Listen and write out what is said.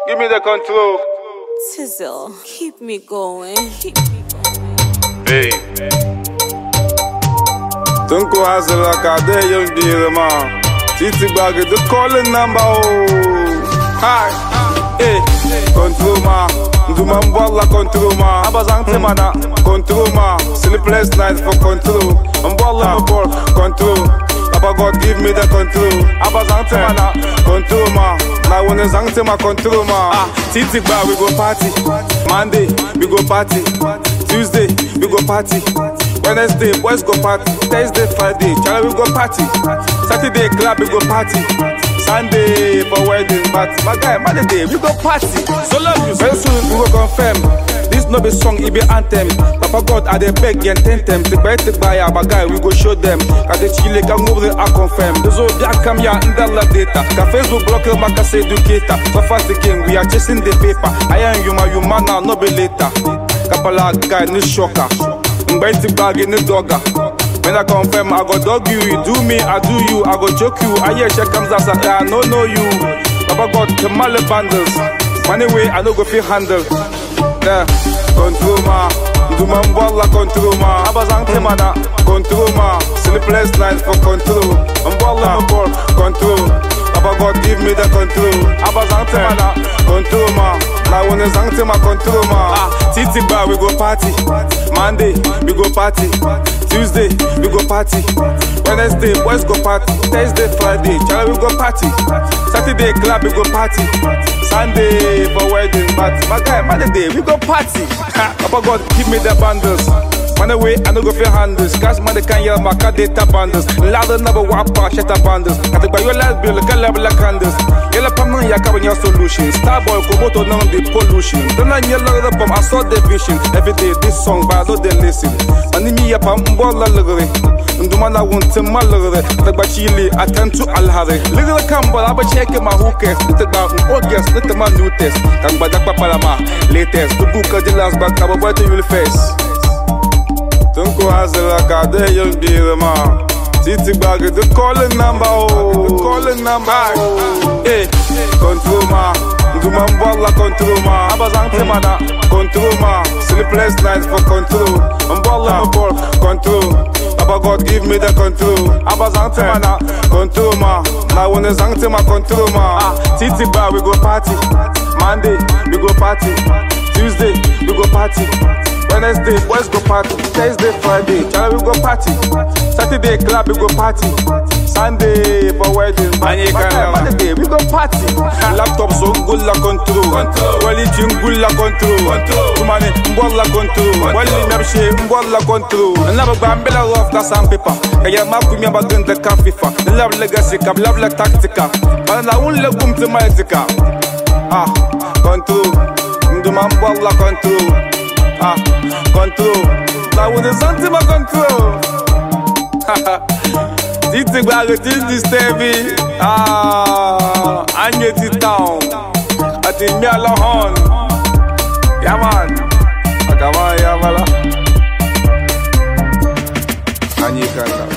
Give me the control. Tizzle, keep me going. Hey. Tunko Hazel Akade young dear man. Titi bag the calling number. Hi. Hey. Control ma. Nduma mbwala control ma. Abazante mana. Control ma. Sleepless nights for control. Mbwala ball control. Papa God give me the control. Abazante mana. Control ma. Now when the zante ma control ma. Titi bag we go party. Monday we go party. Tuesday we go party. Wednesday boys go party. Thursday Friday Charlie we go party. Saturday club we go party. Sunday for wedding party. My guy Monday we go party. So love you. Very soon we go confirm. This no be song, it be anthem. Papa God I dey beg and tell them to buy my guy we go show them. Cause the chile can move the I confirm. The zo bia come ya in the data. Ka Facebook block the maka say educator. So fast again we are chasing the paper. I am you man now no be later. Kapala guy no shocker. Mbenti bag in the dogger. When I confirm, I go dog you. You do me, I do you. I go choke you. I hear check comes as I know you. Papa God, Kamale bundles. Money way, I no go feel handle. Yeah, control ma. Nduma mbwala control ma. Abazante mana. Control ma. Sleepless nights for control. Mbwala ball control. Papa God, give me the control. Abazante mana. Control ma. Now when the zante ma control ma. Titi bar we go party. Monday we go party. Tuesday we go party. Wednesday boys go party. Thursday Friday Charlie we go party. Saturday club we go party. Sunday for wedding party. My guy Monday we go party. Papa God give me the bundles. Money way I no go feel handles. Cash money can yell my car data bundles. Louder never walk past shatter bundles. I take by your last bill can level like candles. Yellow permanent ya cover your solution. Starboy komoto none the pollution. Don't I yellow the bomb I saw the vision. Every day this song but I know they listen. Money me up I'm bola luggery. Ndumana want to malure. The bachili attend to alhare. Little camber I be checking my hookers. Little down August little my new test. Kang badak papalama latest. The book of the last back I will to your face. Tunko Hazel Akade young dear man. Titi bag the calling number. The calling number. Hey, control ma. Nduma mbwala control ma. Abazante mana. Control ma. Sleepless nights for control. Mbwala ball control. Papa God give me the control. Abazante mana. Control ma. Now when the zante ma control ma. Titi bar we go party. Monday we go party. Tuesday we go party. Wednesday boys go party. Thursday Friday Charlie we go party. Saturday club we go party. Sunday for wedding party. Monday we go party. Laptop so good la control. Quality good la control. Tumani mbwala control. Wali mabshe mbwala control. Love bambela off the sandpaper. Kaya makumya baganda kafifa. Love legacy kab love la tactica. Bana ulle kumte magica. Control. Nduma mbwala control. Control. Now with the Santima control. Titi bag this Stevie. I get it down. I think me alone. Yeah man. Come on, yeah, mala. And you can.